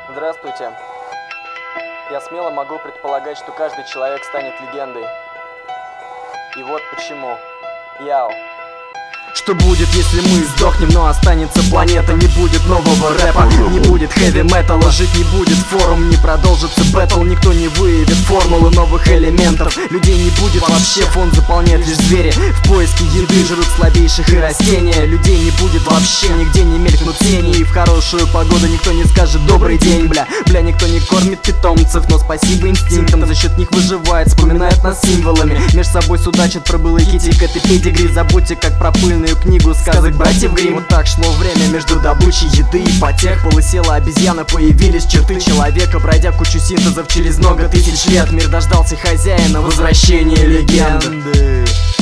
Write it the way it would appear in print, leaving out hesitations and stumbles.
Здравствуйте. Я смело могу предполагать, что каждый человек станет легендой. И вот почему. Яу. Что будет, если мы сдохнем, но останется планета? Не будет нового рэпа, не будет хэви-металла, жить не будет форум, не продолжится бэтл, никто не выявит формулы новых элементов. Людей не будет вообще, фон заполняет лишь звери в поиске еды, жрут слабейших и растения. Людей не будет вообще, нигде не мелькнут тени, и в хорошую погоду никто не скажет добрый день. Бля, никто не кормит питомцев, но спасибо инстинктам, за счет них выживает, вспоминает нас символами. Меж собой судачат про былые хити, и педигри. Забудьте, как про пыльную книгу сказок братьев Гримм. Вот так шло время между добычей еды и потех. Полысела обезьяна, появились черты человека. Пройдя кучу синтезов через много тысяч лет, мир дождался хозяина, возвращения легенды.